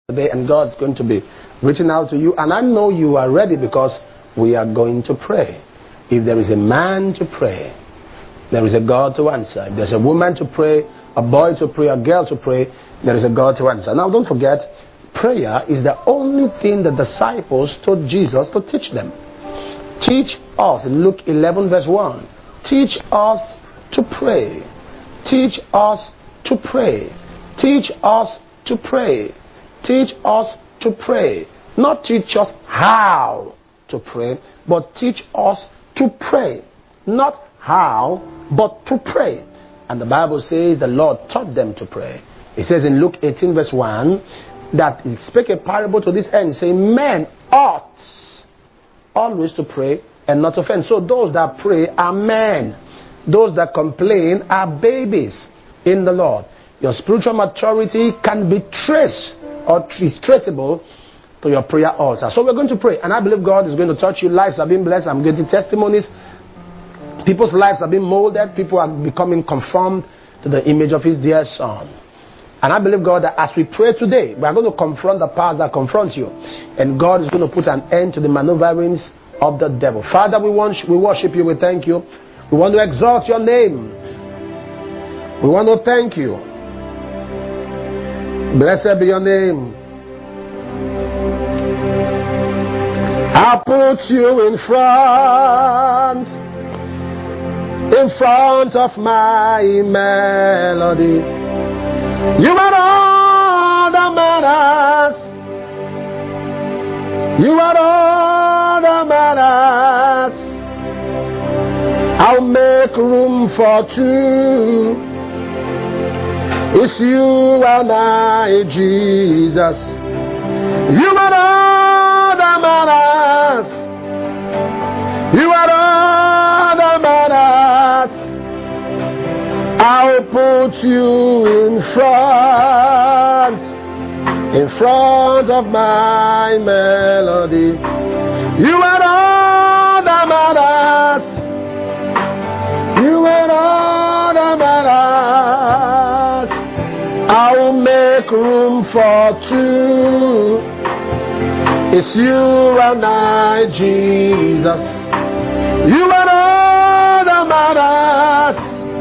today, and God's going to be reaching out to you. And I know you are ready because we are going to pray. If there is a man to pray, there is a God to answer. If there's a woman to pray, a boy to pray, a girl to pray, there is a God to answer. Now don't forget, prayer is the only thing the disciples told Jesus to teach them. Teach us, Luke 11 verse 1. Teach us to pray. Teach us to pray. Teach us to pray. Teach us to pray. Not teach us how to pray, but teach us to pray. Not how, but to pray. And the Bible says the Lord taught them to pray. It says in Luke 18 verse 1 that he spake a parable to this end, saying, men ought always to pray and not offend. So those that pray are men. Those that complain are babies in the Lord. Your spiritual maturity can be traced or is traceable to your prayer altar. So we're going to pray, and I believe God is going to touch you. Lives are being blessed. I'm getting testimonies. People's lives are being molded. People are becoming conformed to the image of His dear Son. And I believe, God, that as we pray today, we are going to confront the powers that confront you. And God is going to put an end to the maneuverings of the devil. Father, we worship you. We thank you. We want to exalt your name. We want to thank you. Blessed be your name. I'll put you in front of my melody. You are all that matters. You are all that matters. I'll make room for two. It's you and I, Jesus. You are all that matters. You are all that matters. I'll put you in front of my melody. You are all that matters. You are all that matters. I'll make room for two. It's you and I, Jesus. You are all that matters.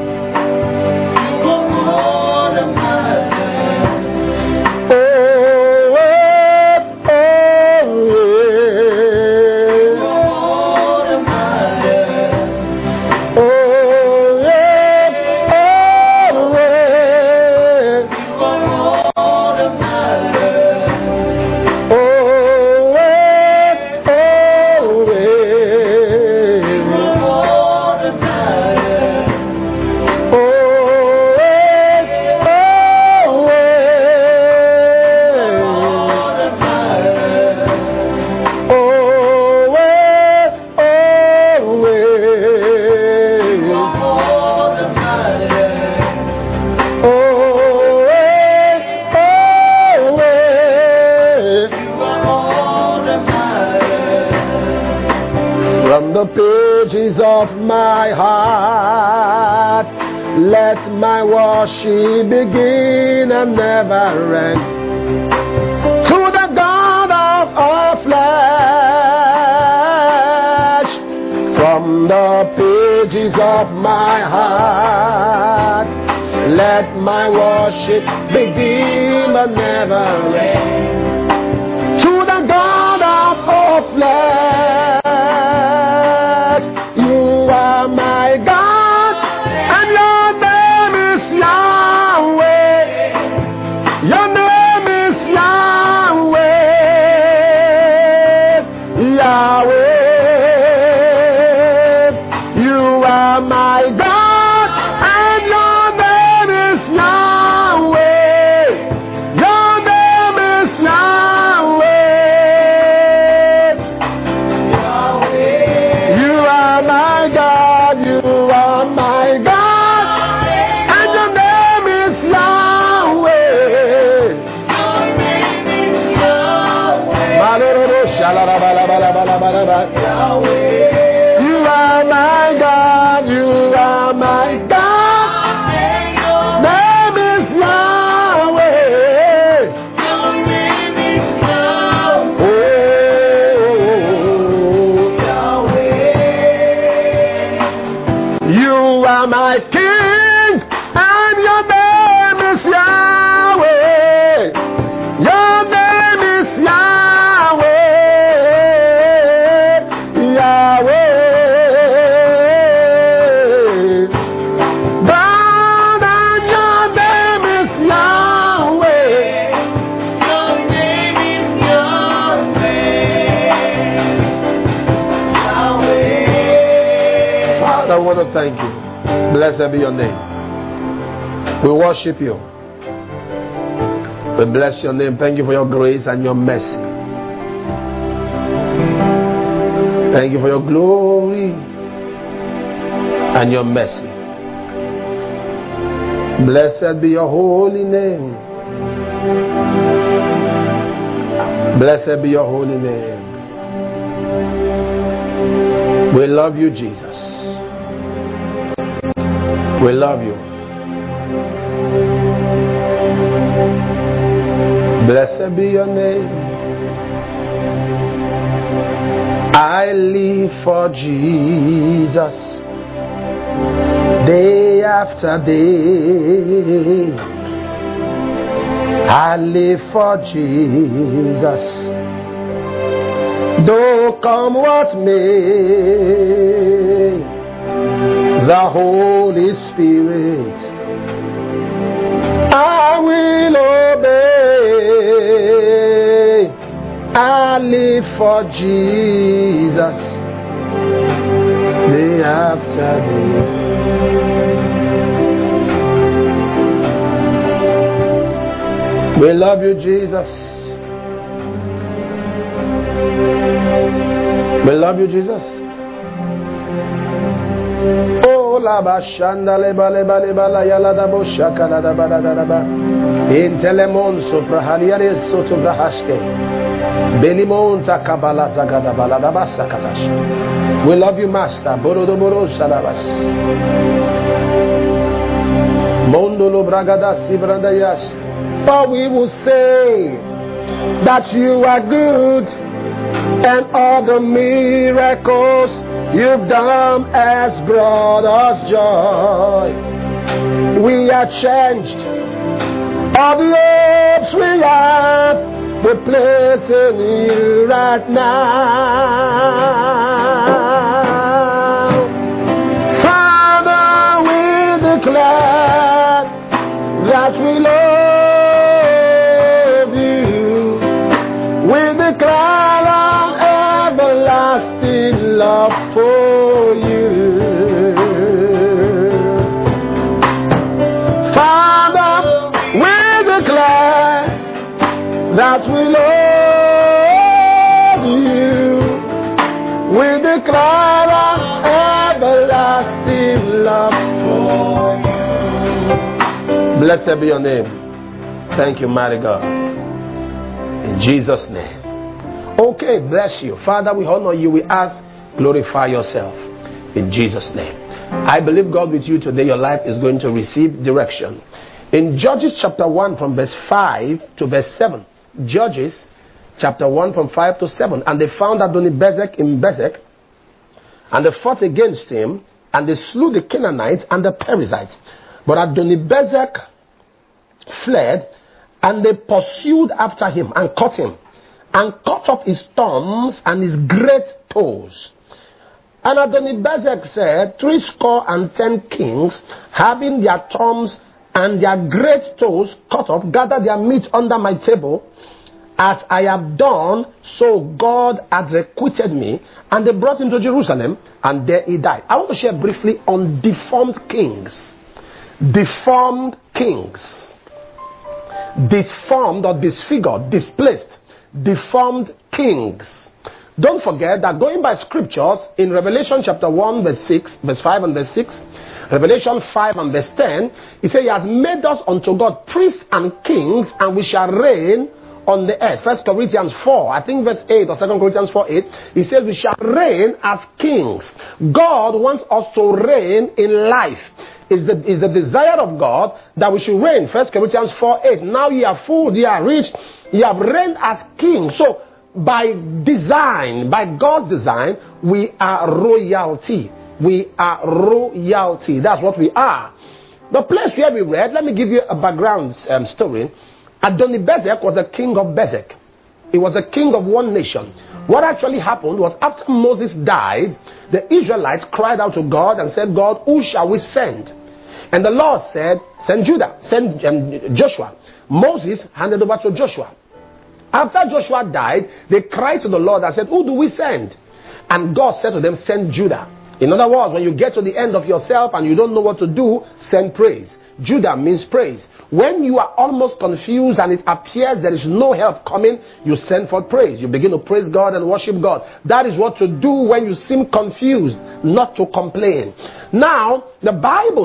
Of my heart, let my worship begin and never end. To the God of all flesh, from the pages of my heart, let my worship begin and never end. To the God of all flesh. My God, and your name is Yahweh. Your name is Yahweh. Yahweh, you are my God, and your name is Yahweh. Your name is Yahweh. my King, and your name is Yahweh. Your name is Yahweh. Yahweh. God, and your name is Yahweh. Your name is Yahweh. Father, I want to thank you. Blessed be your name. We worship you. We bless your name. Thank you for your grace and your mercy. Thank you for your glory and your mercy. Blessed be your holy name. Blessed be your holy name. We love you, Jesus. We love you. Blessed be your name. I live for Jesus day after day. I live for Jesus. Though come what may, the Holy Spirit I will obey. I live for Jesus day after day. We love you, Jesus. We love you, Jesus. Oh, la bashanda leba leba leba la yala da bo shaka la da ba da da ba. In telemon sopra haliare soto brahashke. Belimon takabala zagada bala da basa katash. We love you, Master. Borodo boro shalabas. Mondolo bragada sibranda yash. For we will say that you are good, and all the miracles you've done has brought us joy. We are changed. All the hopes we have, we're placing you right now. Father, we declare that we love you. We declare an everlasting love for you. Father, we declare that we love you. We declare an everlasting love for you. Blessed be your name. Thank you, mighty God. In Jesus' name. Okay, bless you. Father, we honor you. We ask, glorify yourself. In Jesus' name. I believe God with you today, your life is going to receive direction. In Judges chapter 1 from verse 5 to verse 7. Judges chapter 1 from 5 to 7. And they found Adonibezek in Bezek, and they fought against him, and they slew the Canaanites and the Perizzites. But Adonibezek fled, and they pursued after him and caught him, and cut off his thumbs and his great toes. And Adonibezek said, 70 kings, having their thumbs and their great toes cut off, gather their meat under my table. As I have done, so God has requited me. And they brought him to Jerusalem, and there he died. I want to share briefly on deformed kings. Deformed kings. Disformed or disfigured, displaced. Deformed kings. Don't forget that going by scriptures in Revelation chapter 1 verse 6, verse 5 and verse 6, Revelation 5 and verse 10, he said, he has made us unto God priests and kings, and we shall reign on the earth. 1 Corinthians 4, I think verse 8 or 2 Corinthians 4, 8, he says we shall reign as kings. God wants us to reign in life. Is the desire of God that we should reign. 1 Corinthians 4, 8. Now ye are full, ye are rich, ye have reigned as kings. So by design, by God's design, we are royalty. We are royalty. That's what we are. The place where we read, let me give you a background story. Adoni-Bezek was the king of Bezek. He was the king of one nation. What actually happened was after Moses died, the Israelites cried out to God and said, God, who shall we send? And the Lord said, send Judah, send Joshua. Moses handed over to Joshua. After Joshua died, they cried to the Lord and said, who do we send? And God said to them, send Judah. In other words, when you get to the end of yourself and you don't know what to do, send praise. Judah means praise. When you are almost confused and it appears there is no help coming, you send forth praise. You begin to praise God and worship God. That is what to do when you seem confused, not to complain. Now, the Bible...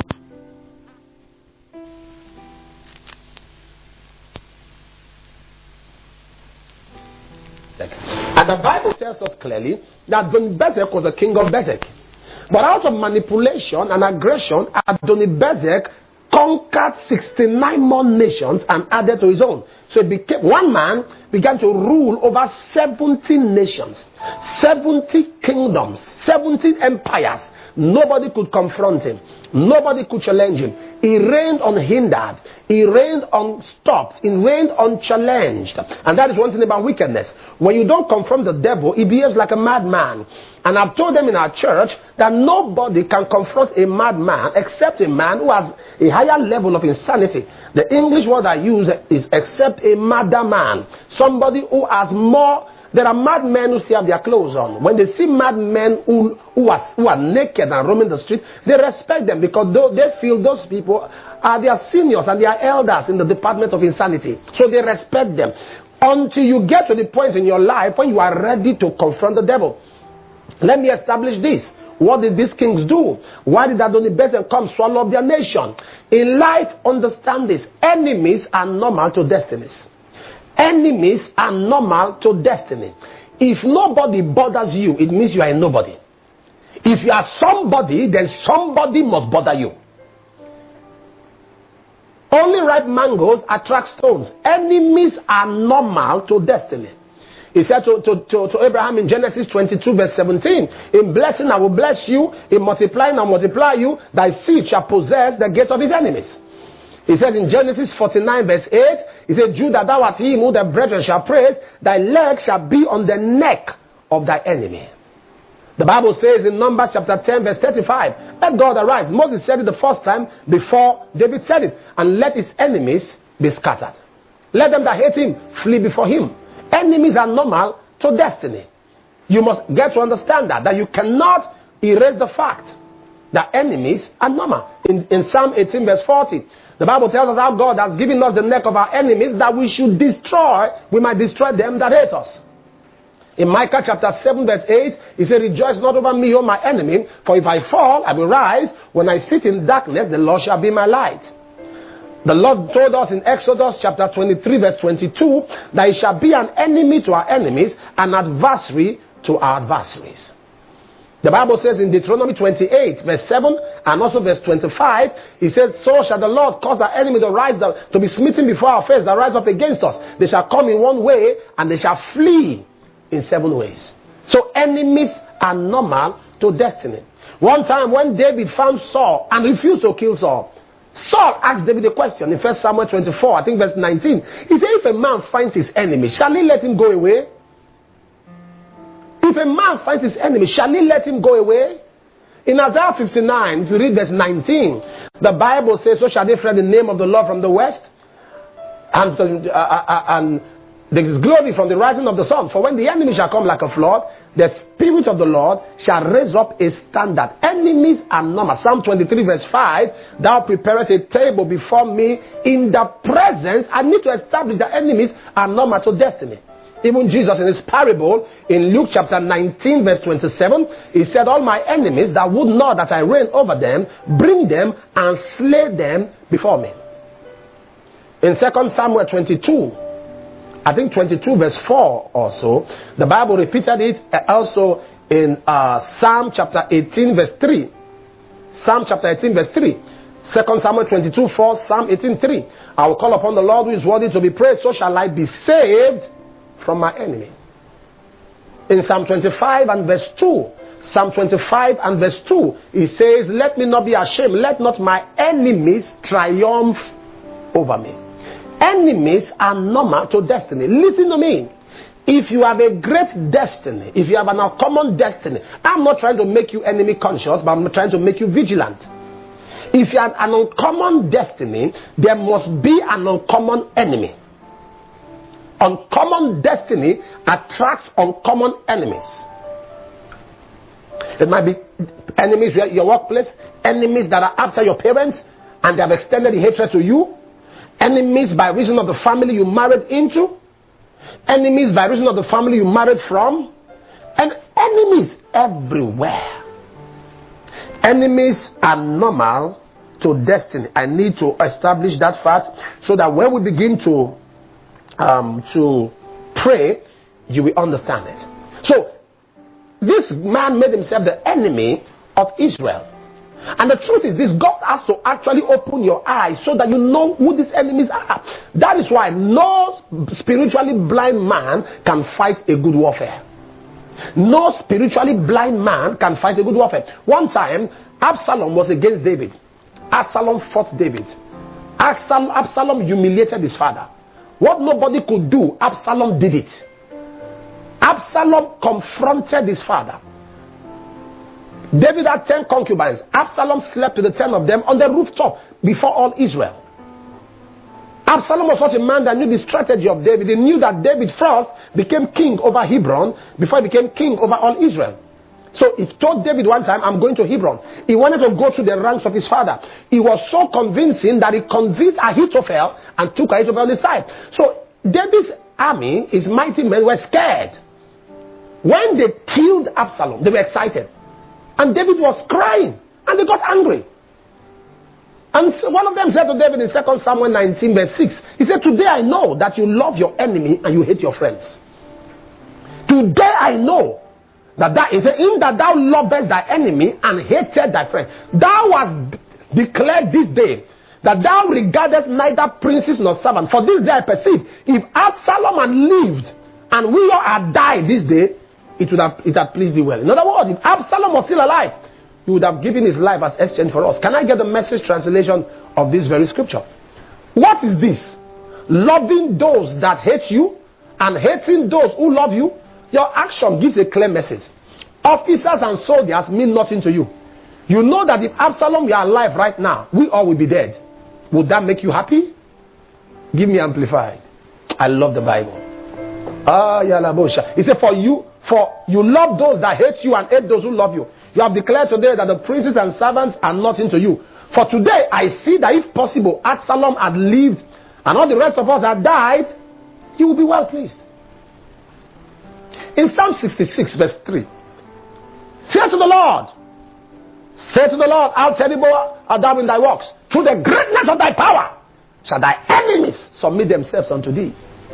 And the Bible tells us clearly that Adoni-Bezek was the king of Bezek. But out of manipulation and aggression, Adoni-Bezek conquered 69 more nations and added to his own. So it became, one man began to rule over 70 nations, 70 kingdoms, 70 empires. Nobody could confront him. Nobody could challenge him. He reigned unhindered. He reigned unstopped. He reigned unchallenged. And that is one thing about wickedness. When you don't confront the devil, he behaves like a madman. And I've told them in our church that nobody can confront a madman except a man who has a higher level of insanity. The English word I use is except a madder man. Somebody who has more... There are madmen who still have their clothes on. When they see madmen who are naked and roaming the street, they respect them because they feel those people are their seniors and their elders in the department of insanity. So they respect them. Until you get to the point in your life when you are ready to confront the devil. Let me establish this. What did these kings do? Why did Adoni-Bezek come swallow up their nation? In life, understand this. Enemies are normal to destinies. Enemies are normal to destiny. If nobody bothers you, it means you are a nobody. If you are somebody, then somebody must bother you. Only ripe mangoes attract stones. Enemies are normal to destiny. He said to Abraham in Genesis 22 verse 17, in blessing I will bless you, in multiplying I will multiply you, thy seed shall possess the gate of his enemies. He says in Genesis 49 verse 8, he said, Judah, thou art him who the brethren shall praise, thy leg shall be on the neck of thy enemy. The Bible says in Numbers chapter 10 verse 35, let God arise. Moses said it the first time before David said it, and let his enemies be scattered. Let them that hate him flee before him. Enemies are normal to destiny. You must get to understand that you cannot erase the fact that enemies are normal. In Psalm 18 verse 40, the Bible tells us how God has given us the neck of our enemies that we should destroy, we might destroy them that hate us. In Micah chapter 7 verse 8, he said, rejoice not over me, O my enemy, for if I fall, I will rise. When I sit in darkness, the Lord shall be my light. The Lord told us in Exodus chapter 23 verse 22, that he shall be an enemy to our enemies, an adversary to our adversaries. The Bible says in Deuteronomy 28 verse 7 and also verse 25, he says, so shall the Lord cause our enemy to rise up, to be smitten before our face, that rise up against us. They shall come in one way and they shall flee in 7 ways. So enemies are normal to destiny. One time when David found Saul and refused to kill Saul, Saul asked David a question in 1 Samuel 24, I think verse 19. He said, if a man finds his enemy, shall he let him go away? If a man finds his enemy, shall he let him go away? In Isaiah 59, if you read verse 19, the Bible says, so shall they fear the name of the Lord from the west, and there is glory from the rising of the sun. For when the enemy shall come like a flood, the Spirit of the Lord shall raise up a standard. Enemies are normal. Psalm 23 verse 5, thou preparest a table before me in the presence. I need to establish that enemies are normal to destiny. Even Jesus in his parable in Luke chapter 19 verse 27, he said, all my enemies that would not that I reign over them, bring them and slay them before me. In 2 Samuel 22, I think 22 verse 4 or so, the Bible repeated it also in Psalm chapter 18 verse 3. Psalm chapter 18 verse 3. 2 Samuel 22 4, Psalm 18 3. I will call upon the Lord who is worthy to be praised, so shall I be saved from my enemy. In Psalm 25 and verse 2, Psalm 25 and verse 2, it says, let me not be ashamed. Let not my enemies triumph over me. Enemies are normal to destiny. Listen to me. If you have a great destiny, if you have an uncommon destiny, I'm not trying to make you enemy conscious, but I'm trying to make you vigilant. If you have an uncommon destiny, there must be an uncommon enemy. Uncommon destiny attracts uncommon enemies. It might be enemies at your workplace, enemies that are after your parents and they have extended the hatred to you, enemies by reason of the family you married into, enemies by reason of the family you married from, and enemies everywhere. Enemies are normal to destiny. I need to establish that fact so that when we begin to pray, you will understand it. So, this man made himself the enemy of Israel. And the truth is this, God has to actually open your eyes so that you know who these enemies are. That is why no spiritually blind man can fight a good warfare. No spiritually blind man can fight a good warfare. One time, Absalom was against David. Absalom fought David. Absalom humiliated his father. What nobody could do, Absalom did it. Absalom confronted his father. David had 10 concubines. Absalom slept with the 10 of them on the rooftop before all Israel. Absalom was such a man that knew the strategy of David. He knew that David first became king over Hebron before he became king over all Israel. So he told David one time, I'm going to Hebron. He wanted to go through the ranks of his father. He was so convincing that he convinced Ahithophel and took Ahithophel on his side. So David's army, his mighty men, were scared. When they killed Absalom, they were excited. And David was crying. And they got angry. And one of them said to David in 2 Samuel 19 verse 6, he said, today I know that you love your enemy and you hate your friends. Today I know that in that thou lovest thy enemy and hated thy friend. Thou hast declared this day that thou regardest neither princes nor servants. For this day I perceive, if Absalom had lived and we all had died this day, it had pleased thee well. In other words, if Absalom was still alive, he would have given his life as exchange for us. Can I get the Message translation of this very scripture? What is this? Loving those that hate you and hating those who love you. Your action gives a clear message. Officers and soldiers mean nothing to you. You know that if Absalom were alive right now, we all would be dead. Would that make you happy? Give me amplified. I love the Bible. He said, for you love those that hate you and hate those who love you. You have declared today that the princes and servants are nothing to you. For today, I see that if possible, Absalom had lived and all the rest of us had died, you will be well pleased. In Psalm 66 verse 3, say to the Lord, how terrible art thou in thy works. Through the greatness of thy power shall thy enemies submit themselves unto thee.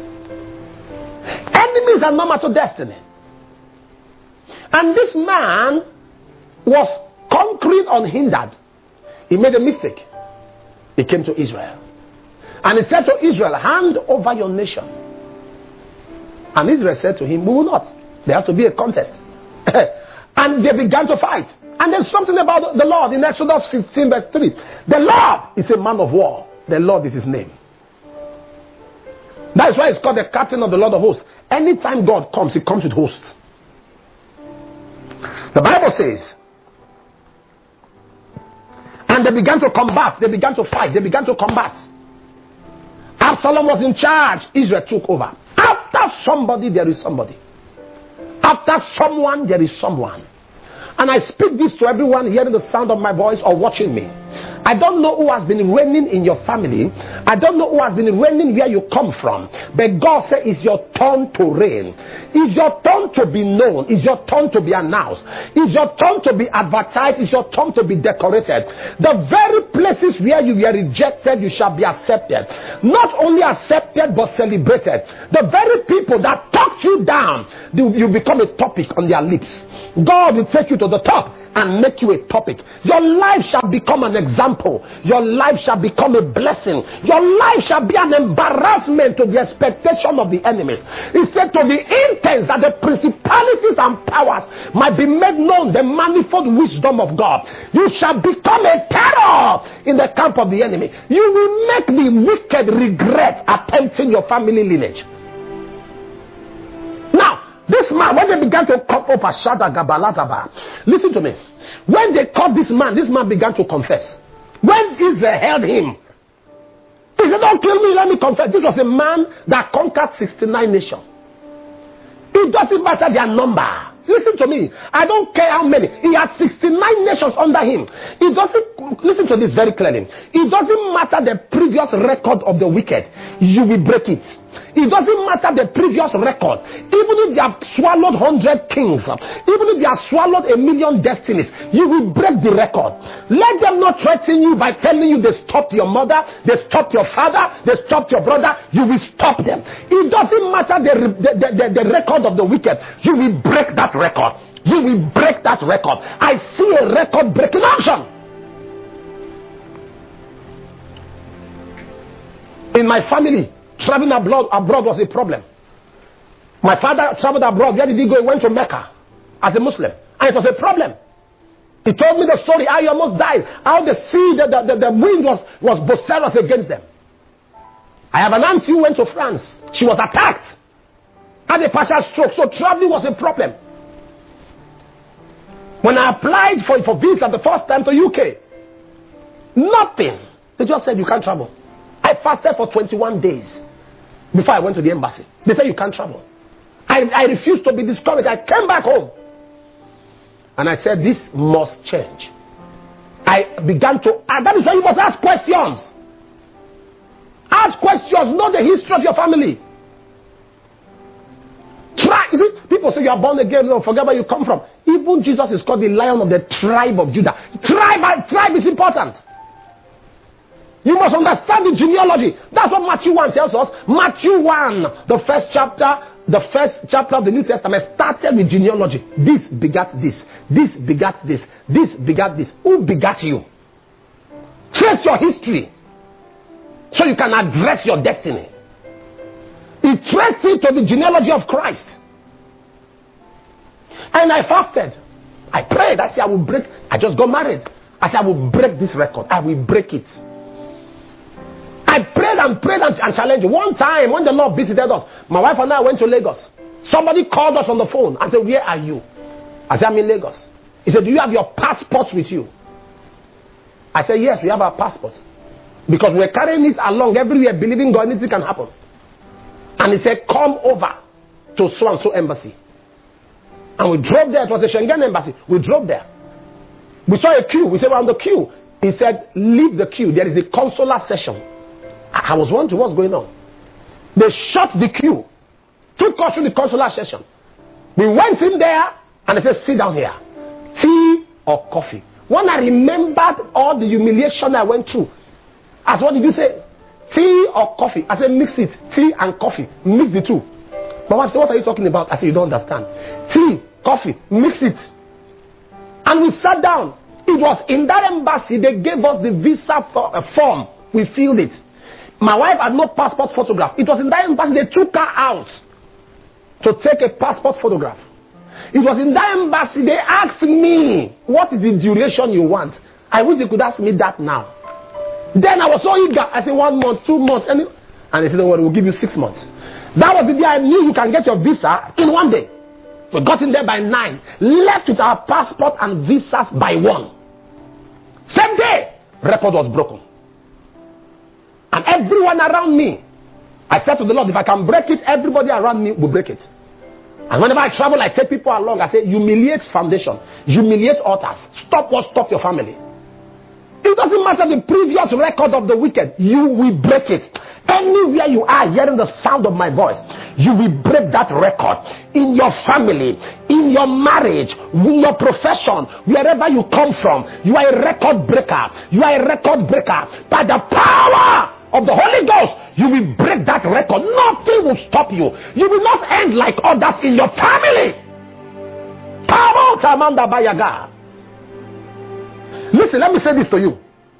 Enemies are normal to destiny. And this man was conquering unhindered. He made a mistake. He came to Israel. And he said to Israel, hand over your nation. And Israel said to him, we will not. There has to be a contest. And they began to fight. And there's something about the Lord in Exodus 15 verse 3. The Lord is a man of war. The Lord is his name. That is why it's called the captain of the Lord of hosts. Anytime God comes, he comes with hosts. The Bible says, and they began to combat, they began to fight, they began to combat. Absalom was in charge, Israel took over. After somebody, there is somebody. After someone, there is someone. And I speak this to everyone hearing the sound of my voice or watching me. I don't know who has been reigning in your family. I don't know who has been reigning where you come from. But God said it's your turn to reign. It's your turn to be known. It's your turn to be announced. It's your turn to be advertised. It's your turn to be decorated. The very places where you were rejected, you shall be accepted. Not only accepted, but celebrated. The very people that talk knock you down, you become a topic on their lips. God will take you to the top and make you a topic. Your life shall become an example. Your life shall become a blessing. Your life shall be an embarrassment to the expectation of the enemies. He said, to the intent that the principalities and powers might be made known, the manifold wisdom of God. You shall become a terror in the camp of the enemy. You will make the wicked regret attempting your family lineage. Now, this man, when they began to come up Ashada Gabalataba, listen to me. When they caught this man began to confess. When Israel held him, he said, don't kill me, let me confess. This was a man that conquered 69 nations. It doesn't matter their number. Listen to me. I don't care how many. He had 69 nations under him. It doesn't, listen to this very clearly. It doesn't matter the previous record of the wicked. You will break it. It doesn't matter the previous record. Even if they have swallowed 100 kings, even if they have swallowed 1,000,000 destinies, you will break the record. Let them not threaten you by telling you they stopped your mother, they stopped your father, they stopped your brother. You will stop them. It doesn't matter the record of the wicked. You will break that record. You will break that record. I see a record breaking action. In my family, traveling abroad was a problem. My father traveled abroad. Where did he go? He went to Mecca as a Muslim. And it was a problem. He told me the story how he almost died. How the sea, the wind was boisterous against them. I have an auntie who went to France. She was attacked. Had a partial stroke. So traveling was a problem. When I applied for visa the first time to UK, nothing. They just said you can't travel. I fasted for 21 days before I went to the embassy. They said you can't travel. I refused to be discouraged. I came back home. And I said, this must change. I began to ask. That is why you must ask questions. Ask questions. Know the history of your family. Try. You see, people say you are born again. No, forget where you come from. Even Jesus is called the Lion of the tribe of Judah. Tribe is important. You must understand the genealogy. That's what Matthew 1 tells us. Matthew 1, the first chapter of the New Testament started with genealogy. This begat this. This begat this. This begat this. Who begat you? Trace your history so you can address your destiny. He traced it to the genealogy of Christ. And I fasted. I prayed. I said I will break. I just got married. I said I will break this record. I will break it. I prayed and challenged. One time when the Lord visited us, my wife and I went to Lagos. Somebody called us on the phone and said, where are you? I said, I'm in Lagos. He said, do you have your passport with you? I said, yes, we have our passport. Because we're carrying it along everywhere, believing God, anything can happen. And he said, come over to so-and-so embassy. And we drove there. It was a Schengen embassy. We drove there. We saw a queue. We said, we're on the queue. He said, leave the queue. There is a consular session. I was wondering what's going on. They shut the queue. Took us to the consular session. We went in there and they said, sit down here. Tea or coffee? When I remembered all the humiliation I went through, I said, what did you say? Tea or coffee? I said, mix it. Tea and coffee. Mix the two. My wife said, what are you talking about? I said, you don't understand. Tea, coffee, mix it. And we sat down. It was in that embassy they gave us the visa form. We filled it. My wife had no passport photograph. It was in that embassy they took her out to take a passport photograph. It was in that embassy they asked me, what is the duration you want? I wish they could ask me that now. Then I was so eager. I said 1 month, 2 months. And they said, well, we'll give you 6 months. That was the day I knew you can get your visa in 1 day. We got in there by 9. Left with our passport and visas by 1. Same day, record was broken. And everyone around me, I said to the Lord, if I can break it, everybody around me will break it. And whenever I travel, I take people along. I say, humiliate foundation, humiliate altars. Stop your family. It doesn't matter the previous record of the wicked. You will break it. Anywhere you are hearing the sound of my voice, you will break that record. In your family, in your marriage, in your profession, wherever you come from, you are a record breaker. You are a record breaker by the power of the Holy Ghost, you will break that record. Nothing will stop you. You will not end like others in your family. Listen, let me say this to you.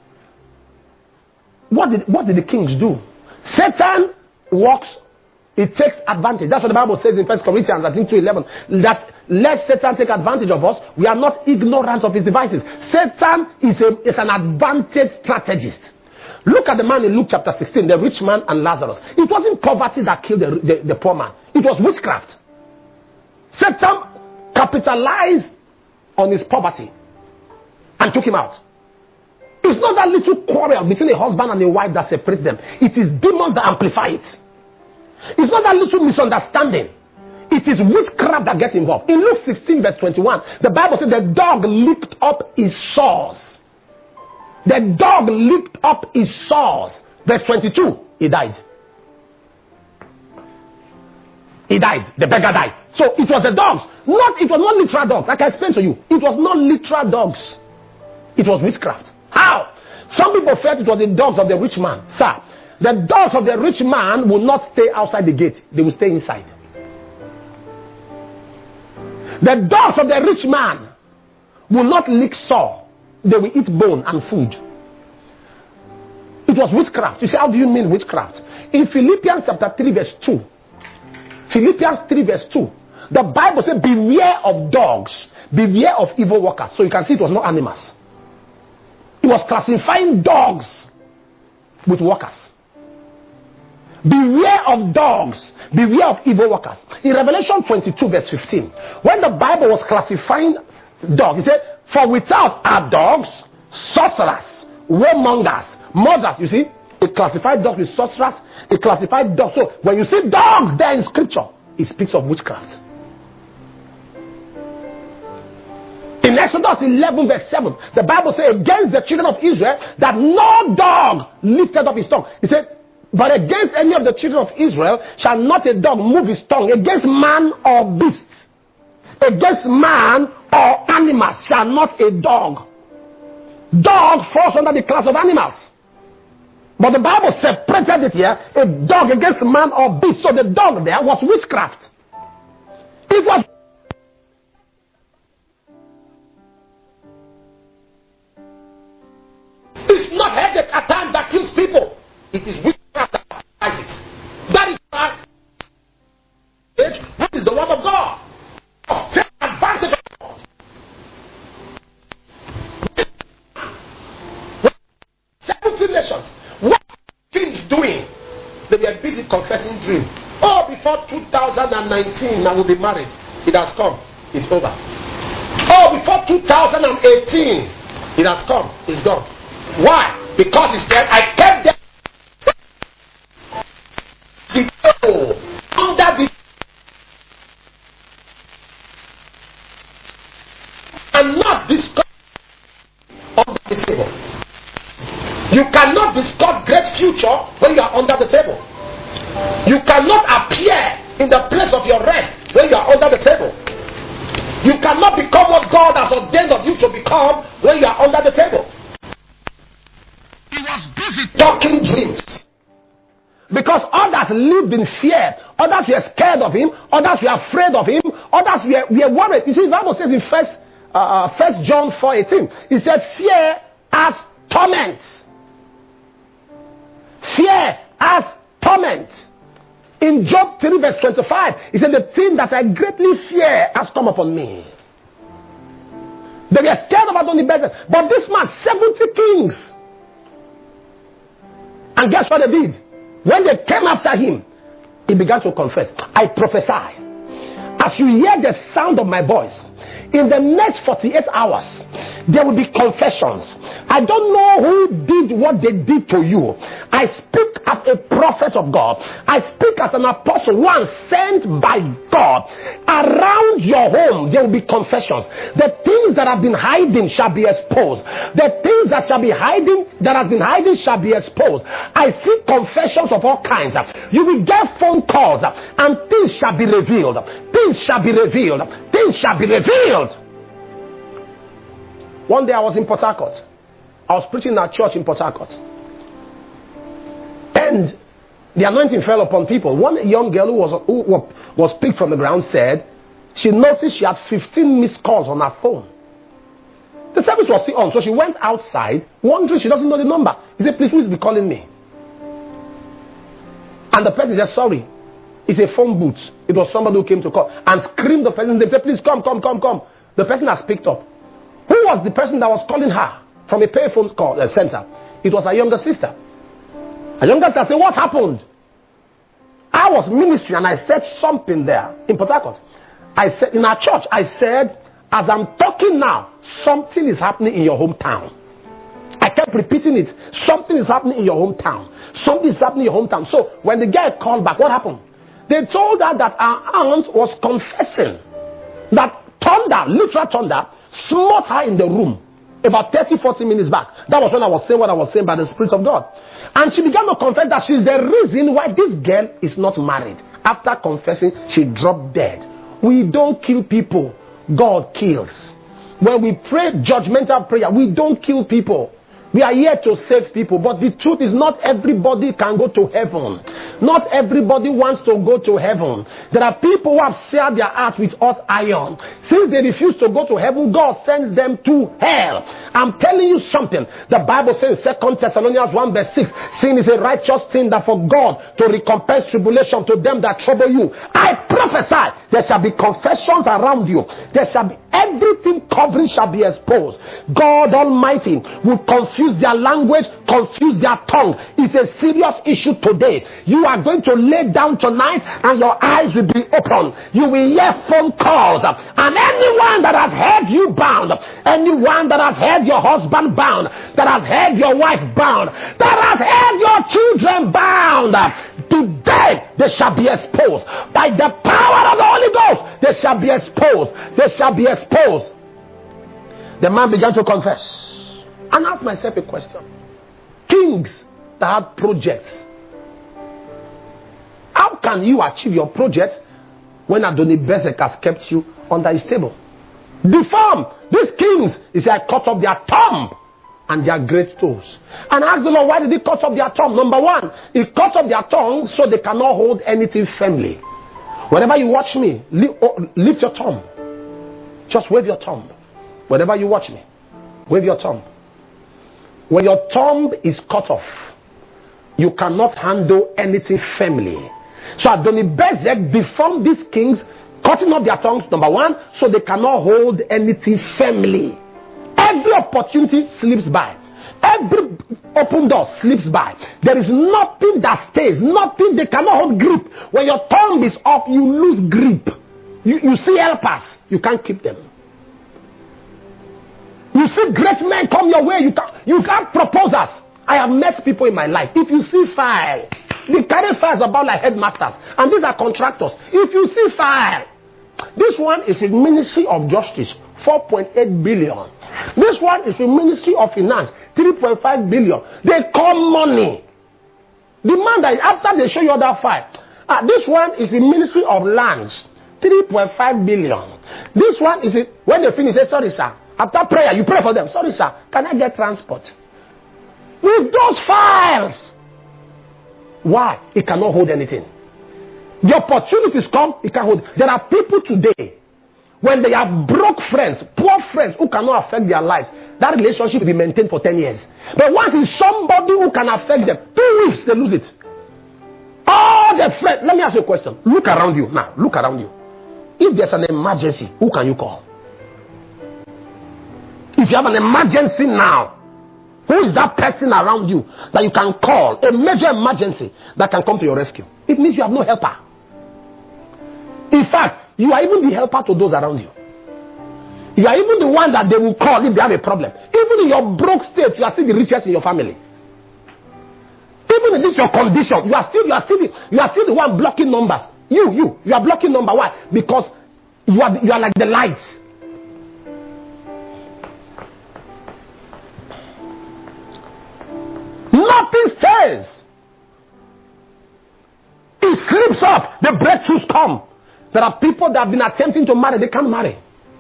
What did the kings do? Satan works, it takes advantage. That's what the Bible says in 1 Corinthians, I think 2:11, that let Satan take advantage of us. We are not ignorant of his devices. Satan is an advantage strategist. Look at the man in Luke chapter 16, the rich man and Lazarus. It wasn't poverty that killed the poor man. It was witchcraft. Satan capitalized on his poverty and took him out. It's not that little quarrel between a husband and a wife that separates them. It is demons that amplify it. It's not that little misunderstanding. It is witchcraft that gets involved. In Luke 16 verse 21, the Bible says the dog licked up his sores. The dog licked up his sores. Verse 22, he died. He died. The beggar died. So it was the dogs. It was not literal dogs. Like I explained to you. It was not literal dogs. It was witchcraft. How? Some people felt it was the dogs of the rich man. Sir, the dogs of the rich man will not stay outside the gate. They will stay inside. The dogs of the rich man will not lick sore. They will eat bone and food. It was witchcraft. You say, how do you mean witchcraft? In Philippians chapter 3 verse 2. Philippians 3 verse 2. The Bible says, beware of dogs. Beware of evil workers. So you can see it was not animals. It was classifying dogs with workers. Beware of dogs. Beware of evil workers. In Revelation 22 verse 15, when the Bible was classifying dogs, it said, for without are dogs, sorcerers, warmongers, murders. You see, it classified dogs with sorcerers. It classified dogs. So when you see dogs there in scripture, it speaks of witchcraft. In Exodus 11 verse 7, the Bible says against the children of Israel that no dog lifted up his tongue. He said, but against any of the children of Israel shall not a dog move his tongue. Against man or beast, against man or animal shall not a dog. Dog falls under the class of animals. But the Bible separated it here, a dog against man or beast. So the dog there was witchcraft. It was. It's not headache at times that kills people. It is witchcraft that applies it. That is why, what is the word of God? Take advantage of God. 70 nations. What are kings doing? They were busy confessing dreams. Oh, before 2019, I will be married. It has come. It's over. Oh, before 2018, it has come. It's gone. Why? Because he said, I kept them under the and not discuss under the table. You cannot discuss great future when you are under the table. You cannot appear in the place of your rest when you are under the table. You cannot become what God has ordained of you to become when you are under the table. He was busy talking dreams. Because others lived in fear. Others were scared of him. Others were afraid of him. Others were worried. You see, the Bible says in 1 John 4:18, it said, fear as torment. Fear as torment. In Job 3 verse 25, he said, the thing that I greatly fear has come upon me. They were scared of Adonibezek. But this man, 70 kings. And guess what they did? When they came after him, he began to confess. I prophesy. As you hear the sound of my voice, in the next 48 hours, there will be confessions. I don't know who did what they did to you. I speak as a prophet of God. I speak as an apostle, one sent by God. Around your home, there will be confessions. The things that have been hiding shall be exposed. The things that shall be hiding, that has been hiding, shall be exposed. I see confessions of all kinds. You will get phone calls, and things shall be revealed. Things shall be revealed. Things shall be revealed. One day I was in Port Harcourt. I was preaching in our church in Port Harcourt. And the anointing fell upon people. One young girl who was picked from the ground said she noticed she had 15 missed calls on her phone. The service was still on, so she went outside, wondering she doesn't know the number. He said, please, who is calling me? And the person said, sorry, it's a phone booth. It was somebody who came to call and screamed the person. They said, please come. The person has picked up. Who was the person that was calling her from a payphone call center? It was her younger sister. Her younger sister said, what happened? I was ministering and I said something there in Port Harcourt. I said, in our church, I said, as I'm talking now, something is happening in your hometown. I kept repeating it. Something is happening in your hometown. Something is happening in your hometown. So when the guy called back, what happened? They told her that our aunt was confessing that thunder, literal thunder, smote her in the room about 30-40 minutes back. That was when I was saying what I was saying by the Spirit of God. And she began to confess that she's the reason why this girl is not married. After confessing, she dropped dead. We don't kill people. God kills. When we pray judgmental prayer, we don't kill people. We are here to save people. But the truth is not everybody can go to heaven. Not everybody wants to go to heaven. There are people who have seared their hearts with hot iron. Since they refuse to go to heaven, God sends them to hell. I'm telling you something. The Bible says in 2 Thessalonians 1 verse 6, sin is a righteous thing that for God to recompense tribulation to them that trouble you. I prophesy there shall be confessions around you. There shall be everything covering shall be exposed. God Almighty will confuse their language, confuse their tongue. It's a serious issue today. You are going to lay down tonight and your eyes will be open. You will hear phone calls. And anyone that has had you bound, anyone that has had your husband bound, that has had your wife bound, that has had your children bound, today they shall be exposed. By the power of the Holy Ghost, they shall be exposed. They shall be exposed. The man began to confess. And ask myself a question. Kings that had projects, how can you achieve your project when Adoni-Bezek has kept you under his table? Deformed. These kings, he said, I cut off their thumb and their great toes. And I asked the Lord, why did he cut off their thumb? Number one, he cut off their tongue so they cannot hold anything firmly. Whenever you watch me, lift your thumb. Just wave your thumb. Whenever you watch me, wave your thumb. When your thumb is cut off, you cannot handle anything firmly. So Adoni-Bezek deformed these kings, cutting off their tongues, number one, so they cannot hold anything firmly. Every opportunity slips by. Every open door slips by. There is nothing that stays, nothing they cannot hold grip. When your thumb is off, you lose grip. You see helpers, you can't keep them. You see great men come your way, you can't proposals. I have met people in my life. If you see file, they carry files about like headmasters, and these are contractors. If you see file, this one is in Ministry of Justice, 4.8 billion. This one is in Ministry of Finance, 3.5 billion. They call money. The man that after they show you that file, this one is in Ministry of Lands, 3.5 billion. This one is when they finish, say, sorry sir. After prayer, you pray for them. Sorry, sir. Can I get transport? With those files. Why? It cannot hold anything. The opportunities come, it can't hold. There are people today, when they have broke friends, poor friends who cannot affect their lives, that relationship will be maintained for 10 years. But once it's somebody who can affect them, 2 weeks, they lose it. All the friends. Let me ask you a question. Look around you now. Look around you. If there's an emergency, who can you call? If you have an emergency now, who is that person around you that you can call, a major emergency that can come to your rescue? It means you have no helper. In fact, you are even the helper to those around you. You are even the one that they will call if they have a problem. Even in your broke state, you are still the richest in your family. Even in this your condition, you are still the one blocking numbers. You are blocking number. Why? Because you are like the light. Nothing stays. It slips up. The breakthroughs come. There are people that have been attempting to marry. They can't marry.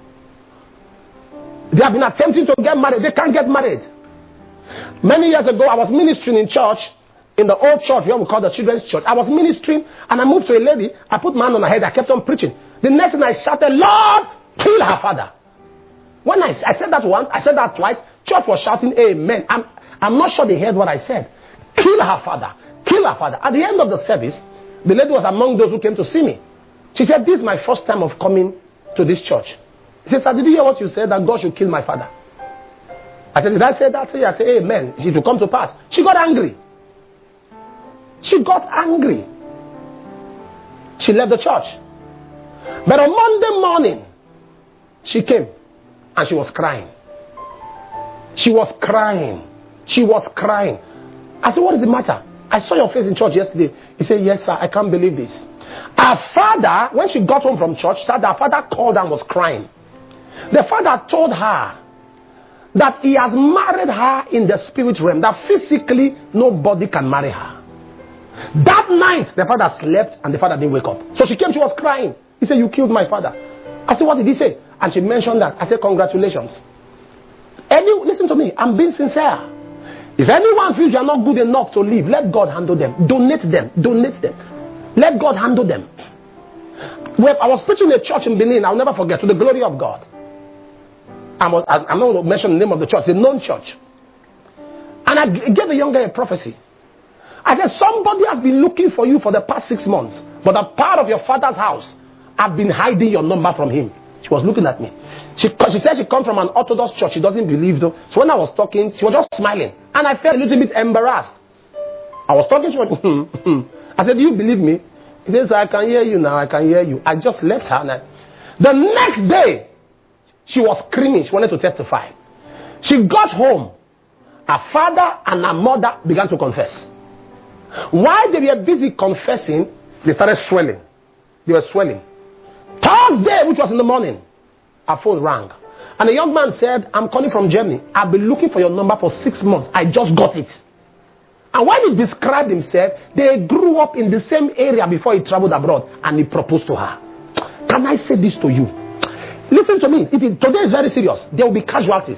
They have been attempting to get married. They can't get married. Many years ago, I was ministering in church. in the old church where we call the children's church. I was ministering and I moved to a lady. I put my hand on her head. I kept on preaching. The next thing I shouted, Lord, kill her father. When I said that once, I said that twice. Church was shouting, amen. I'm not sure they heard what I said. Kill her father. Kill her father. At the end of the service, the lady was among those who came to see me. She said, this is my first time of coming to this church. She said, sir, did you hear what you said? That God should kill my father. I said, did I say that? I said, amen. It will come to pass. She got angry. She got angry. She left the church. But on Monday morning, she came and she was crying. She was crying. She was crying. I said, what is the matter? I saw your face in church yesterday. He said, yes, sir, I can't believe this. Her father, when she got home from church, said her father called and was crying. The father told her that he has married her in the spirit realm, that physically nobody can marry her. That night, the father slept and the father didn't wake up. So she came, she was crying. He said, you killed my father. I said, what did he say? And she mentioned that. I said, congratulations. Listen to me, I'm being sincere. If anyone feels you are not good enough to live, let God handle them. Donate them. Donate them. Let God handle them. I was preaching in a church in Benin, I'll never forget, to the glory of God. I'm not going to mention the name of the church, it's a known church. And I gave a young guy a prophecy. I said, somebody has been looking for you for the past 6 months, but the part of your father's house, I've been hiding your number from him. She was looking at me. She said she comes from an Orthodox church. She doesn't believe though. So when I was talking, she was just smiling. And I felt a little bit embarrassed. I was talking, she went, I said, do you believe me? He says, I can hear you now. I can hear you. I just left her. The next day, she was screaming. She wanted to testify. She got home. Her father and her mother began to confess. While they were busy confessing, they started swelling. They were swelling. Thursday, which was in the morning, her phone rang. And a young man said, I'm calling from Germany. I've been looking for your number for 6 months. I just got it. And when he described himself, they grew up in the same area before he traveled abroad. And he proposed to her. Can I say this to you? Listen to me. Today is very serious. There will be casualties.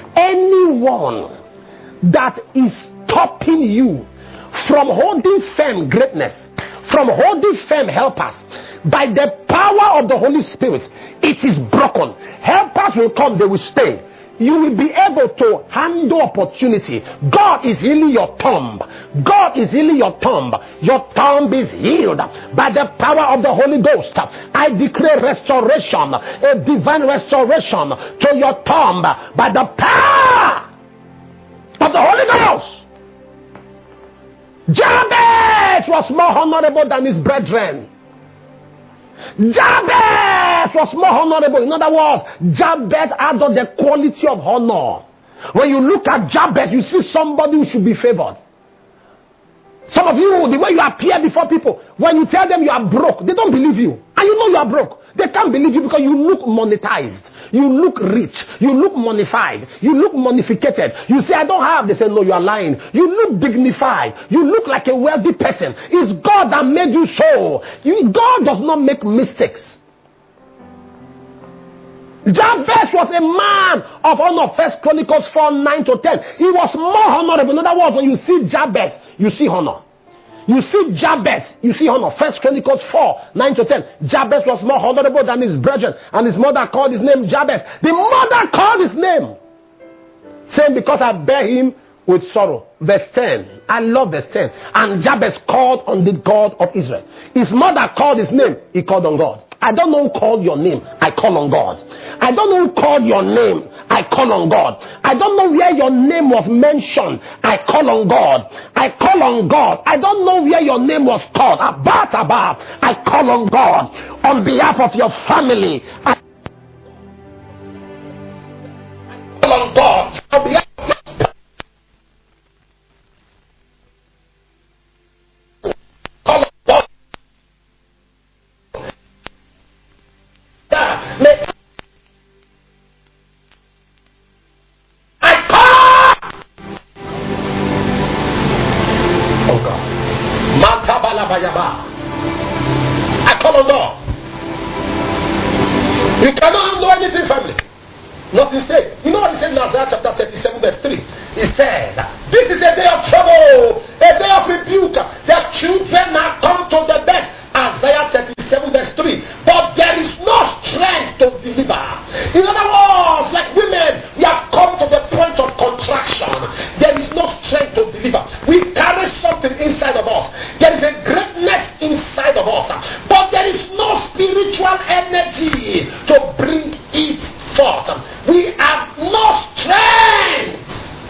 Anyone that is stopping you from holding firm greatness, from holding firm helpers, by the power of the Holy Spirit, it is broken. Helpers will come, they will stay. You will be able to handle opportunity. God is healing your tomb. God is healing your tomb. Your tomb is healed by the power of the Holy Ghost. I declare restoration, a divine restoration to your tomb by the power of the Holy Ghost. Jabez was more honorable than his brethren. Jabez was more honorable. In other words, Jabez had the quality of honor. When you look at Jabez, you see somebody who should be favored. Some of you, the way you appear before people, when you tell them you are broke, they don't believe you. And you know you are broke. They can't believe you because you look monetized. You look rich. You look monified. You look monificated. You say, I don't have. They say, no, you are lying. You look dignified. You look like a wealthy person. It's God that made you so. God does not make mistakes. Jabez was a man of honor. 1 Chronicles 4:9-10. He was more honorable. In other words, when you see Jabez, you see honor. You see Jabez, you see honor. 1 Chronicles 4:9-10. Jabez was more honorable than his brethren, and his mother called his name Jabez. The mother called his name, saying, because I bear him with sorrow. Verse 10. I love verse 10. And Jabez called on the God of Israel. His mother called his name. He called on God. I don't know who called your name. I call on God. I don't know who called your name. I call on God. I don't know where your name was mentioned. I call on God. I call on God. I don't know where your name was called. Above. I call on God. On behalf of your family. I call on God. On behalf of your I call on God. You cannot do anything, family. Nothing said. You know what he said in Isaiah chapter 37, verse 3? He said, this is a day of trouble, a day of rebuke. The children are come to the bed. Isaiah 37 verse 3. But there is no strength to deliver. In other words, like women, we have come to the point of contraction. There is no strength to deliver. We carry something inside of us. There is a greatness inside of us. But there is no spiritual energy to bring it forth. We have no strength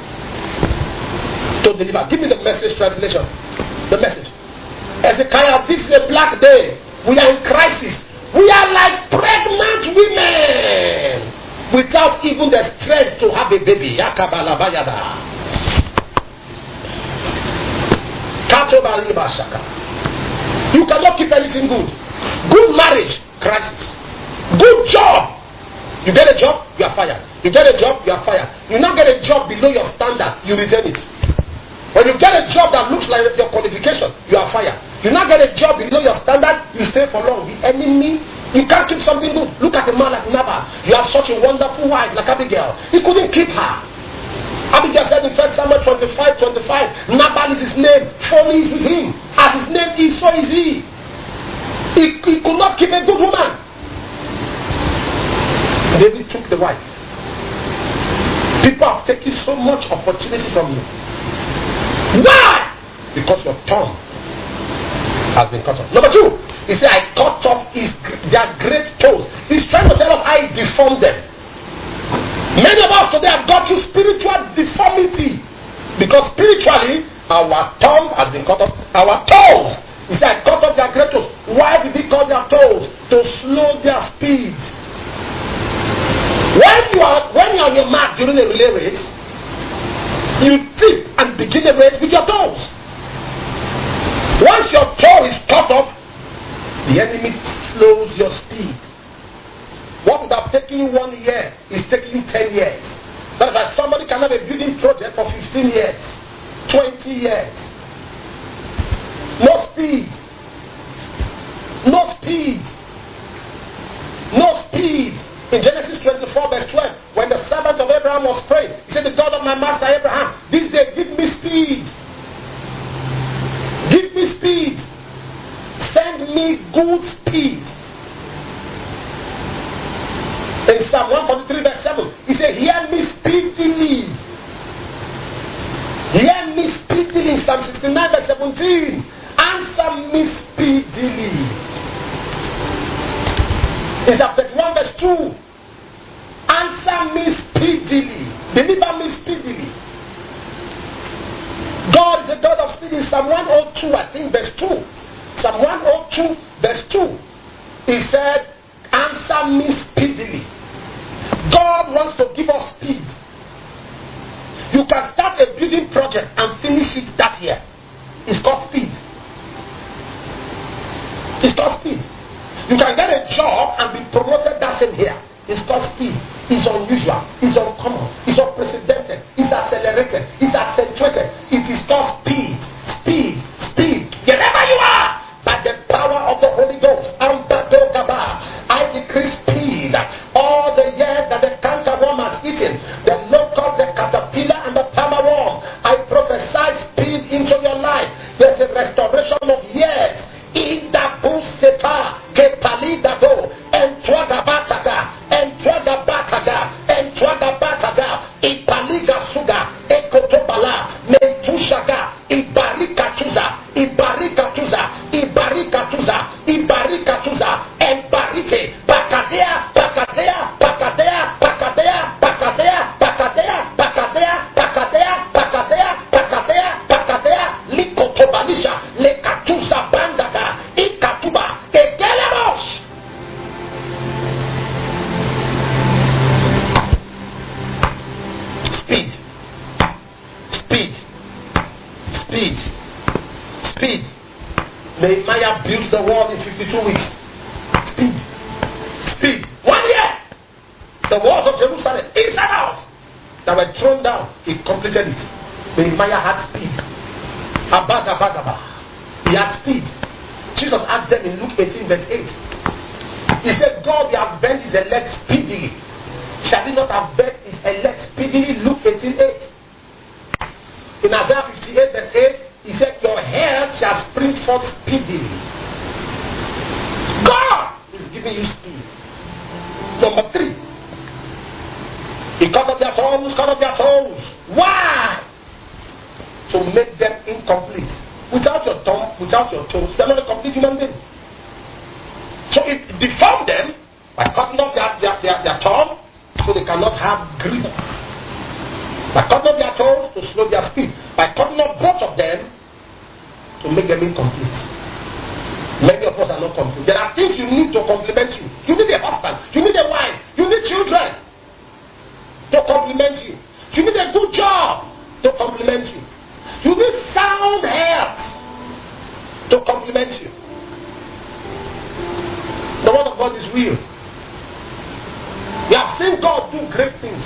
to deliver. Give me the Message translation. The Message. Ezekiel, this is a black day. We are in crisis. We are like pregnant women without even the strength to have a baby. You cannot keep anything good. Good marriage, crisis. Good job. You get a job, you are fired. You get a job, you are fired. You now get a job below your standard, you return it. When you get a job that looks like your qualification, you are fired. You now get a job below your standard, you stay for long. The enemy, you can't keep something good. Look at a man like Nabal. You have such a wonderful wife like Abigail. He couldn't keep her. Abigail said in 1 Samuel 25, Nabal is his name. Folly is with him. As his name is, so is he. He could not keep a good woman. David took the wife. People have taken so much opportunity from you. Why? Because your tongue has been cut off. Number 2, he said, I cut off their great toes. He's trying to tell us how he deformed them. Many of us today have got through spiritual deformity. Because spiritually, our tongue has been cut off. Our toes. He said, I cut off their great toes. Why did he cut their toes? To slow their speed. When you are on your mark during a relay race, you tip and begin a race with your toes. Once your toe is cut off, the enemy slows your speed. What would have taken you 1 year is taking you 10 years. That's why somebody can have a building project for 15 years, 20 years. No speed. No speed. No speed. In Genesis 24 verse 12, when the servant of Abraham was praying, he said, the God of my master Abraham, this day give me speed. Give me speed. Send me good speed. In Psalm 143 verse 7, he said, hear me speedily. Hear me speedily. In Psalm 69 verse 17, answer me speedily. In Psalm 31 verse 2, answer me speedily. Deliver me speedily. God is a God of speed. In Psalm 102, I think verse 2. Psalm 102 verse 2. He said, answer me speedily. God wants to give us speed. You can start a building project and finish it that year. It's called speed. It's called speed. You can get a job and be promoted that same year. It's called speed. It's unusual. It's uncommon. It's unprecedented. It's accelerated. It's accentuated. It is called speed. Speed. Speed. Wherever you are, by the power of the Holy Ghost, I decree speed. All the years that the cankerworm has eaten, the locust, the caterpillar, and the palmer worm, I prophesy speed into your life. There's a restoration of years. Ida buseta ke palidado entwaga bataga ipaliga suga ekotobala mentushaga ibarikatuza embarite pakadea likotobalisha lekatuza bandaga ikatuba egelemos. Speed. Nehemiah built the wall in 52 weeks. Speed. 1 year. The walls of Jerusalem, inside out, that were thrown down, he completed it. Nehemiah had speed. Abagabagaba. He had speed. Jesus asked them in Luke 18 verse 8. He said, God will have bent his elect speedily. Shall he not have bent his elect speedily? Luke 18:8. In Isaiah 58 verse 8, he said, your head shall spring forth speedily. God is giving you speed. Number 3. He cut off their tongues. Why? To make them incomplete. Without your tongue, without your toes, they're not a complete human being. So it deformed them by cutting off their tongue so they cannot have grip. By cutting off their toes to slow their speed. By cutting off both of them to make them incomplete. Many of us are not complete. There are things you need to complement you. You need a husband. You need a wife. You need children to complement you. You need a good job to complement you. You need sound health to complement you. The word of God is real. We have seen God do great things.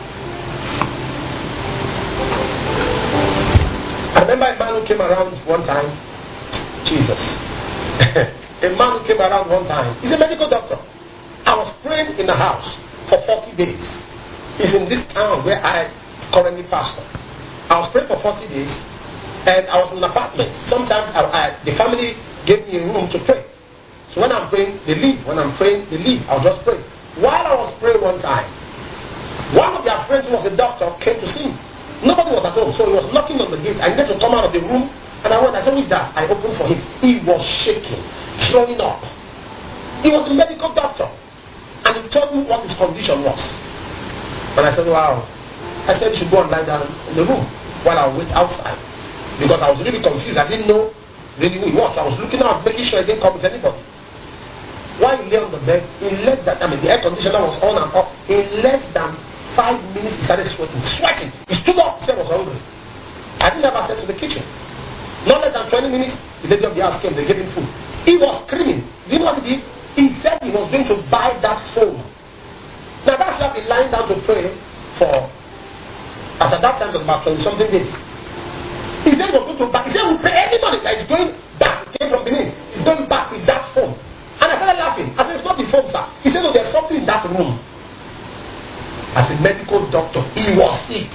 I remember a man who came around one time. Jesus. A man who came around one time. He's a medical doctor. I was praying in the house for 40 days. He's in this town where I currently pastor. I was praying for 40 days and I was in an apartment. Sometimes the family gave me a room to pray. So when I'm praying, they leave. When I'm praying, they leave. I'll just pray. While I was praying one time, one of their friends who was a doctor came to see me. Nobody was at home, so he was knocking on the gate. I needed to come out of the room and I said, who is that? I opened for him. He was shaking, throwing up. He was a medical doctor. And he told me what his condition was. And I said, wow. I said, you should go and lie down in the room while I wait outside. Because I was really confused. I didn't know really who he was. I was looking out, making sure I didn't come with anybody. While he lay on the bed, in less than, the air conditioner was on and off. In less than 5 minutes, he started sweating. He stood up, he said he was hungry. I didn't have access to the kitchen. Not less than 20 minutes, the lady of the house came, they gave him food. He was screaming. Do you know what he did? He said he was going to buy that phone. Now that's why I've been lying down to pray for, as at that time it was about 20 something days. He said he was going to buy, he said we'll pay any money that is going back. He came from Benin. He's going back with that phone. And I started laughing. I said, it's not the phone, sir. He said, no, there's something in that room. As a medical doctor, he was sick.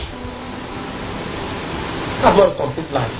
That's not a complete life.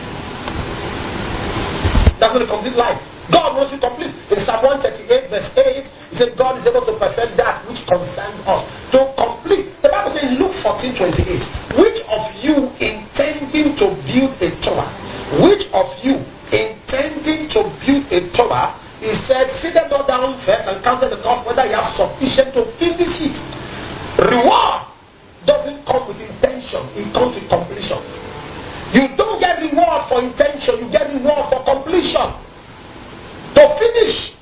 That's not a complete life. God wants you complete. In Psalm 138 verse 8, he said, God is able to perfect that which concerns us. To complete. The Bible says in Luke 14:28, which of you intending to build a tower? Which of you intending to build a tower? He said, sit them not down first and count the cost whether you have sufficient to finish it. Reward doesn't come with intention, it comes with completion. You don't get reward for intention, you get reward for completion. To finish.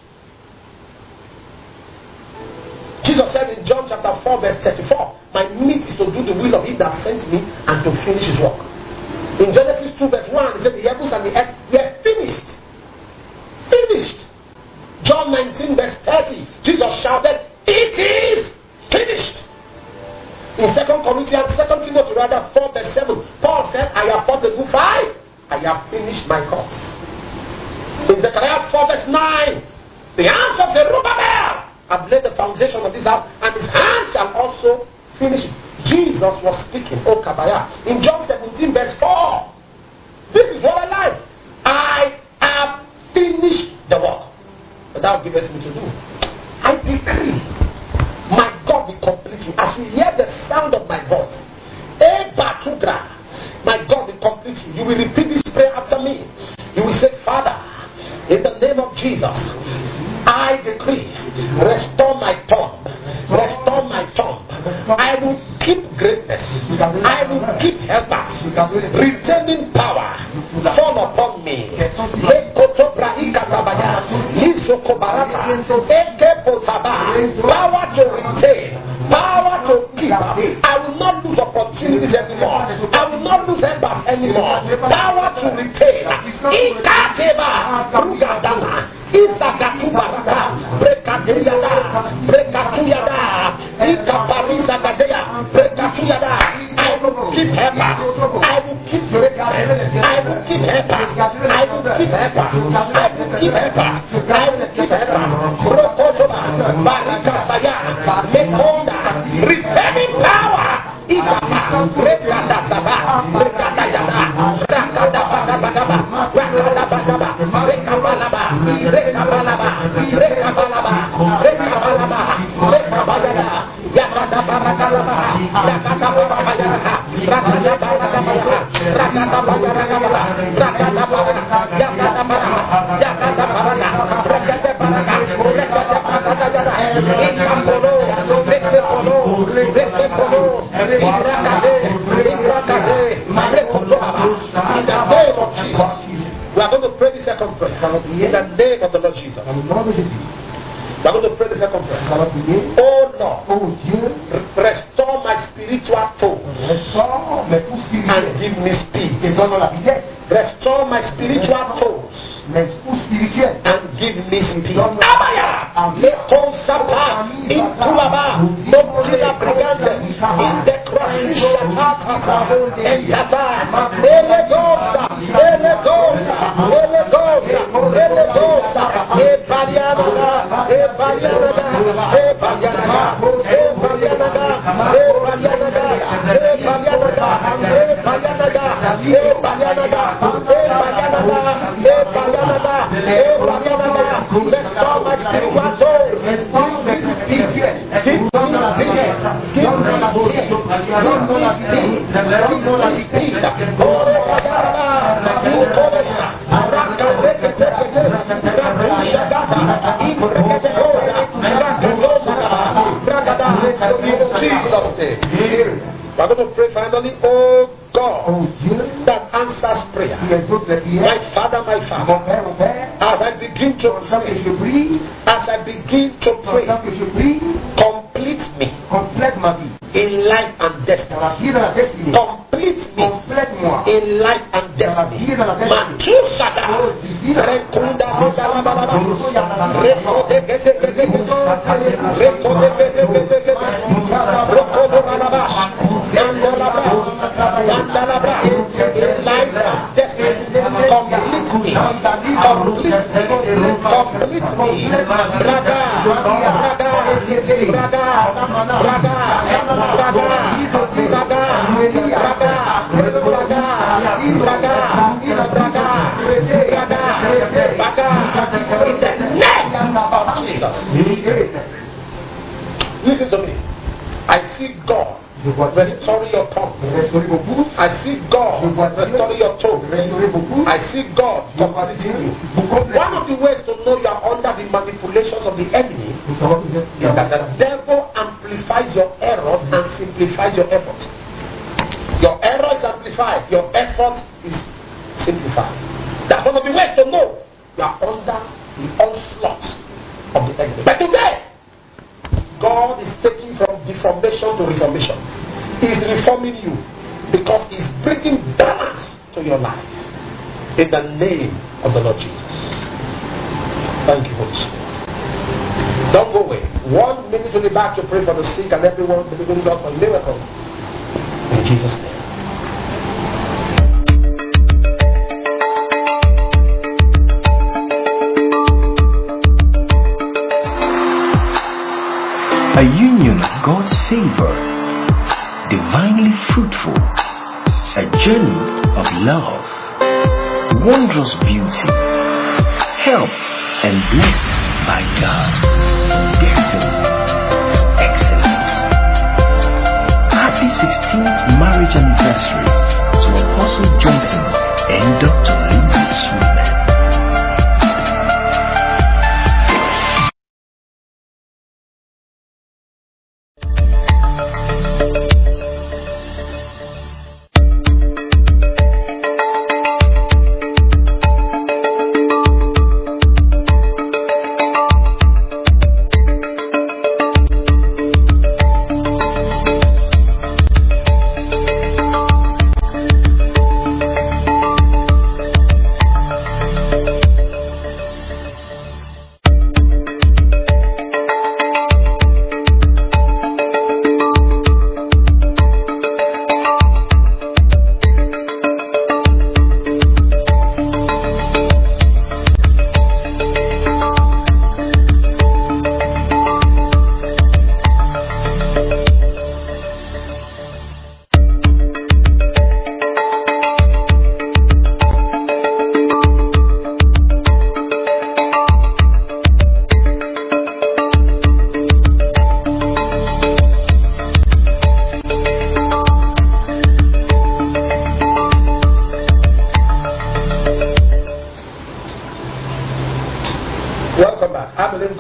Jesus said in John chapter 4 verse 34, my meat is to do the will of him that sent me and to finish his work. In Genesis 2 verse 1, he said the heavens and the earth were finished. Finished. John 19 verse 30, Jesus shouted, it is finished. In 2 Corinthians, 2 Timothy rather 4 verse 7, Paul said, I have fought the good fight, I have finished my course. In Zechariah 4 verse 9, the hands of Zerubbabel have laid the foundation of this house, and his hands shall also finish it. Jesus was speaking, O Kabaya, in John 17 verse 4. This is what I like. I have finished the work. But that will give us me to do. I decree, my God will complete you. As you hear the sound of my voice, my God will complete you. You will repeat this prayer after me. You will say, Father, in the name of Jesus, I decree, restore my tongue. Restore my tongue. I will keep greatness. I will keep helpers. Retaining power. Fall upon me. Power to retain. Power to keep. I will not lose opportunities anymore. I will not lose helpers anymore. Power to retain. Ikateba Rugadana. Izagatubaraka. Brekatuyada. Ikaparisa Gadea. Brekatuyada. I will keep helpers. I will keep greatness. I will keep helpers. I will keep helpers. I will keep helpers. I will keep helpers. Rokotoba. Barikasaya. Mekonda. Retaining power. Ikapa. Brekadasaba. Brekadayada. We are going to pray the second prayer in the name of the Lord Jesus. We are going to pray the second prayer. Oh Lord, restore my spiritual toes and give me speed. Restore my spiritual toes and give me speed. Leton sapa intulaba doctrina brigante in the crossing entata elegosa restore my spiritual soul. We're going to pray finally, oh God, that answers prayer. My Father, as I begin to pray, complete me in life and destiny. Complete me in life and destiny. Matusada, Rekunda, in life and destiny. Complete me. In the name of Jesus. Listen to me. I see God restoring your tongue. I see God restoring your tongue. I see God completing you. One of the ways to know you are under the manipulations of the enemy is that the devil amplifies your errors and simplifies your efforts. Your error is amplified, your effort is simplified. That's one of the ways to know you are under the onslaught of the enemy. But today, God is taking from deformation to reformation. He is reforming you because He is bringing balance to your life. In the name of the Lord Jesus. Thank you, Holy Spirit. Don't go away. 1 minute to the back to pray for the sick and everyone believing God for a miracle. In Jesus' name. A union of God's favor, divinely fruitful, a journey of love, wondrous beauty, help and blessed by God, destiny, excellence. Happy 16th marriage anniversary to Apostle Johnson and Dr. Lindsay Sweetman.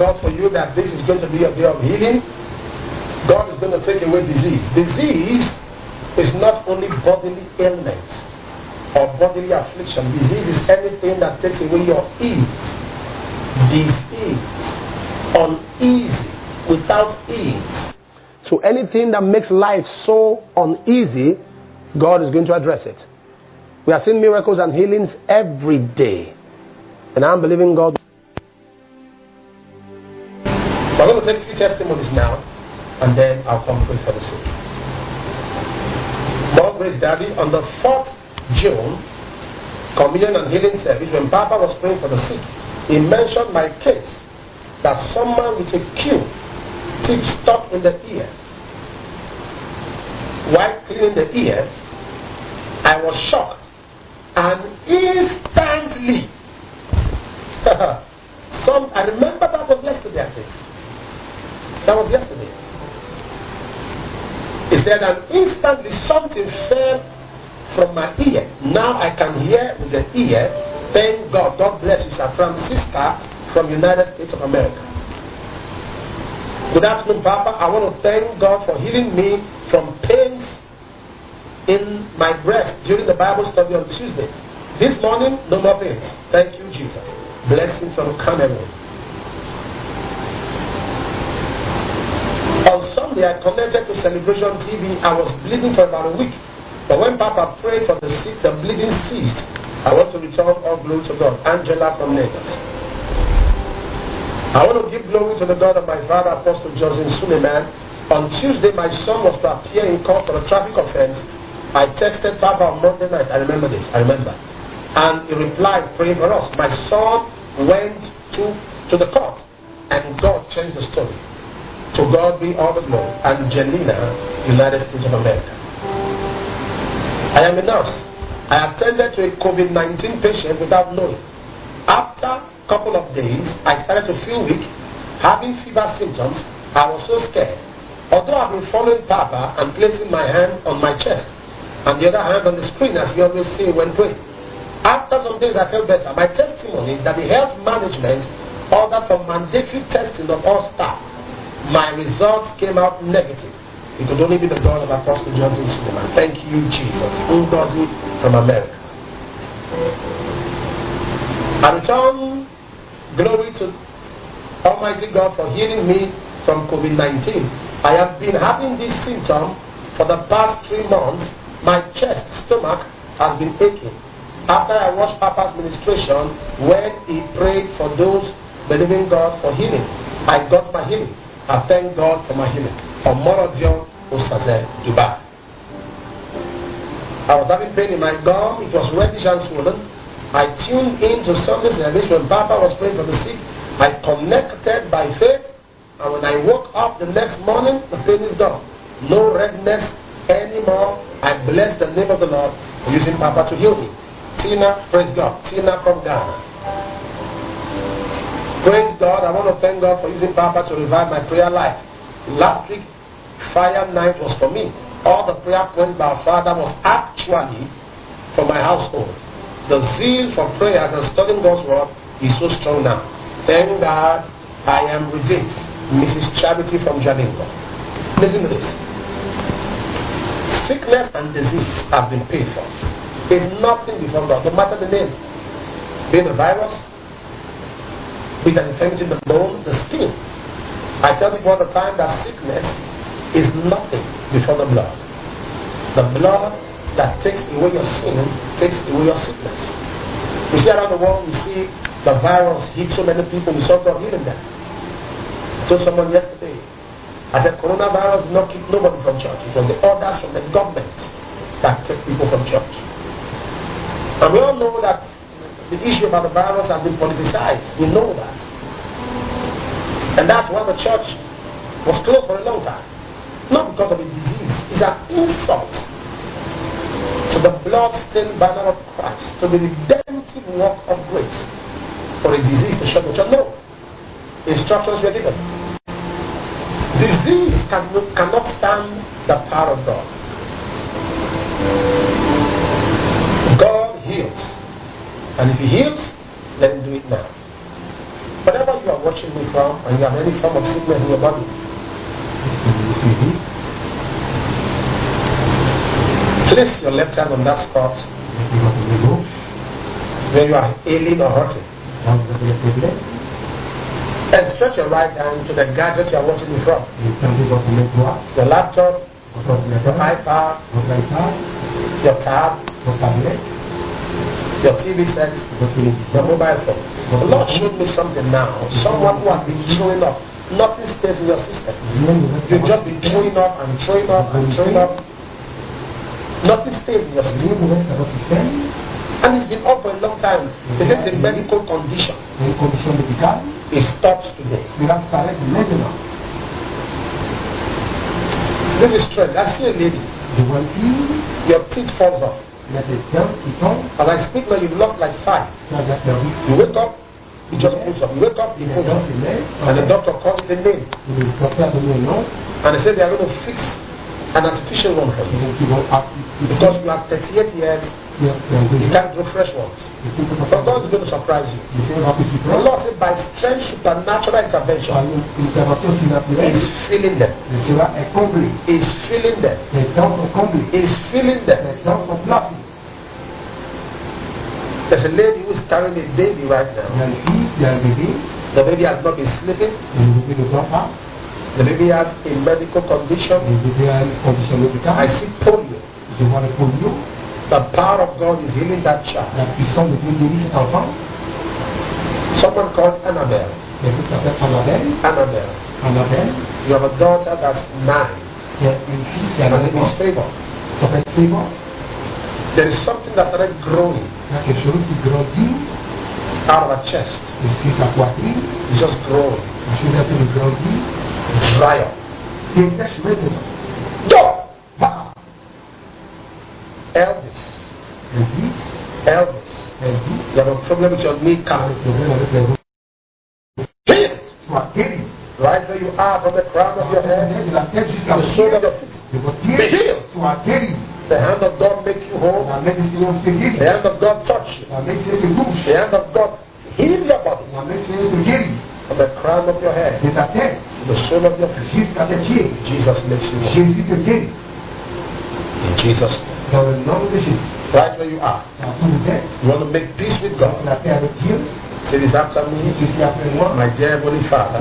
God for you that this is going to be a day of healing. God is going to take away disease. Disease is not only bodily ailment or bodily affliction. Disease is anything that takes away your ease. Disease, uneasy, without ease. So anything that makes life so uneasy, God is going to address it. We are seeing miracles and healings every day. And I'm believing God. We're going to take a few testimonies now, and then I'll come pray for the sick. More grace, Daddy. On the 4th June, communion and healing service, when Papa was praying for the sick, he mentioned my case that someone with a tip stuck in the ear. While cleaning the ear, I was shocked, and instantly, I remember that was yesterday, I think. That was yesterday. He said, and instantly something fell from my ear. Now I can hear with the ear. Thank God. God bless you, Sir Francisca from United States of America. Good afternoon, Papa. I want to thank God for healing me from pains in my breast during the Bible study on Tuesday. This morning, no more pains. Thank you, Jesus. Blessing from Cameroon. On Sunday, I connected to Celebration TV. I was bleeding for about a week. But when Papa prayed for the sick, the bleeding ceased. I want to return all glory to God. Angela from Lagos. I want to give glory to the God of my father, Apostle Joseph Suleiman. On Tuesday, my son was to appear in court for a traffic offense. I texted Papa on Monday night. I remember this. And he replied, praying for us. My son went to the court, and God changed the story. To God be all the glory. Angelina, United States of America. I am a nurse. I attended to a COVID-19 patient without knowing. After a couple of days, I started to feel weak, having fever symptoms. I was so scared. Although I've been following Papa and placing my hand on my chest and the other hand on the screen, as you always see when praying. After some days, I felt better. My testimony is that the health management ordered for mandatory testing of all staff. My results came out negative. It could only be the God of Apostle Johnson Suleiman. Thank you, Jesus. Ngozi from America. I return glory to Almighty God for healing me from COVID-19. I have been having this symptom for the past 3 months. My chest, stomach has been aching. After I watched Papa's ministration, when he prayed for those believing God for healing, I got my healing. I thank God for my healing. Omorodio Osaze, Dubai. I was having pain in my gum. It was reddish and swollen. I tuned in to Sunday service when Papa was praying for the sick. I connected by faith, and when I woke up the next morning, the pain is gone. No redness anymore. I bless the name of the Lord for using Papa to heal me. Tina, praise God. Tina from Ghana. Praise God. I want to thank God for using Papa to revive my prayer life. Last week, fire night was for me. All the prayer points by our Father was actually for my household. The zeal for prayers and studying God's word is so strong now. Thank God I am redeemed. Mrs. Charity from Jalingo. Listen to this. Sickness and disease have been paid for. It's nothing before God, no matter the name. Be it the virus, be it an infirmity in the bone, the skin. I tell people all the time that sickness is nothing before the blood. The blood that takes away your sin takes away your sickness. We see around the world, we see the virus hit so many people, we saw God healing them. I told someone yesterday, I said coronavirus did not keep nobody from church. It was the orders from the government that kept people from church. And we all know that the issue about the virus has been politicized. We know that. And that's why the church was closed for a long time. Not because of a disease. It's an insult to the blood-stained banner of Christ, to the redemptive work of grace. For a disease to shut the church. No. Instructions were given. Disease cannot stand the power of God. God heals. And if he heals, let him do it now. Whatever you are watching me from, and you have any form of sickness in your body, place your left hand on that spot where you are ailing or hurting. And stretch your right hand to the gadget you are watching me from. Your laptop, your iPad, your tab, your TV set, your mobile phone. The Lord showed me something now. Someone who has been throwing up. Nothing stays in your system. You've just been throwing up and throwing up and throwing up. Nothing stays in your system. And it's been up for a long time. They say the medical condition. It stops today. This is strange. I see a lady. Your teeth falls off. As I speak now, you've lost like 5. You wake up, you just pulls up. You wake up, you pulls up. And the doctor calls it a name. And they say they are going to fix an artificial one for you. Because you are 38 years, you can't do fresh ones. But God is going to surprise you. The Lord said by strange supernatural intervention, He's filling them. He's filling them. He's filling them. There's a lady who is carrying a baby right now. The baby has not been sleeping. The baby has a medical condition. I see polio. The power of God is healing that child. Someone called Annabelle. Annabelle. You have a daughter that's 9. Her name is Favor. There is something that started growing out of her chest. It's just growing. Dry up. Go! Elvis. You have a problem with your kneecap. Right where you are, from the crown of your head to the sole of your feet. Be healed. The hand of God make you whole. The hand of God touch you. The hand of God heal your body. From the crown of your head to the sole of your feet. Jesus makes you whole. In Jesus' name. Right where you are. You want to make peace with God. Say this after me. My dear Heavenly Father,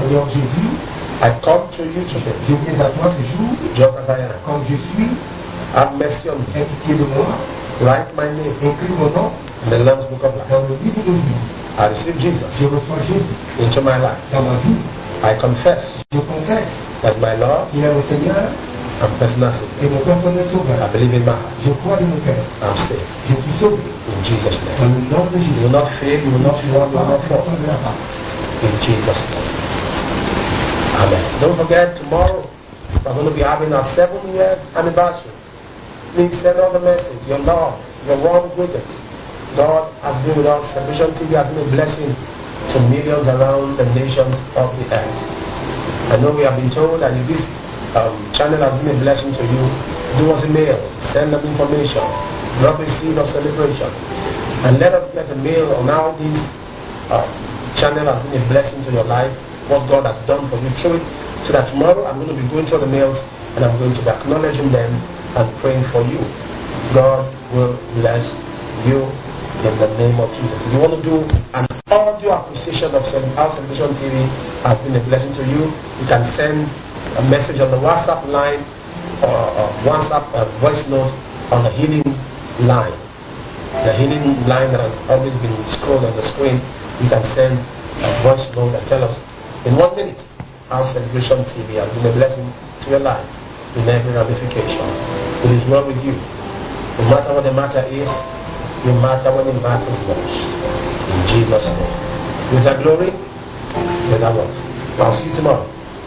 I come to you today just as I am. Have mercy on me. Write my name in the Lamb's Book of Life. I receive Jesus into my life. I confess as my Lord and personal Savior. I believe in my heart. I'm saved. In Jesus' name. You will not fail, you will not fall, you will not fall. In Jesus' name. Amen. Don't forget, tomorrow we're going to be having our 7 years anniversary. Please send out the message. Your love, your warm greetings. God has been with us. Celebration TV has been a blessing to millions around the nations of the earth. I know we have been told that if this channel has been a blessing to you, do us a mail, send them information, drop a seed of celebration, and let us get a mail on how this channel has been a blessing to your life, what God has done for you through it, so that tomorrow I'm going to be going through the mails and I'm going to be acknowledging them and praying for you. God will bless you in the name of Jesus. If you want to do an audio appreciation of how Celebration TV has been a blessing to you, you can send a message on the WhatsApp line or WhatsApp voice note on the healing line. The healing line that has always been scrolled on the screen. You can send a voice note and tell us in 1 minute how Celebration TV has been a blessing to your life in every ramification. It is well with you. No matter what the matter is, no matter when it matters most. In Jesus' name. With our glory, with our love. I'll see you tomorrow.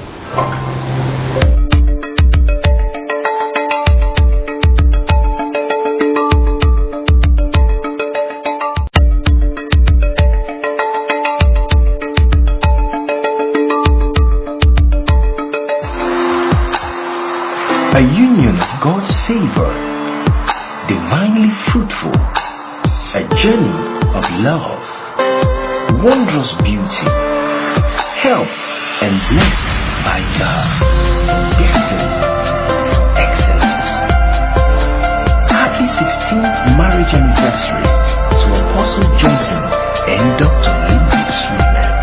A union of God's favor, divinely fruitful, a journey of love, wondrous beauty, helped and blessed by God, destined for excellence. Happy 16th marriage anniversary to Apostle Johnson and Dr. Lindsay Sweetman.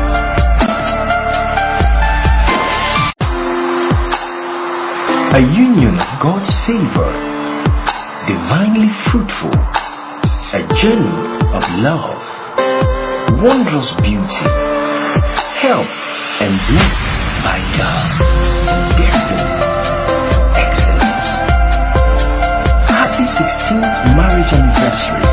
A union of God's favor, divinely fruitful, a journey of love, wondrous beauty, helped and blessed by God, destined for excellence. Happy 16th marriage anniversary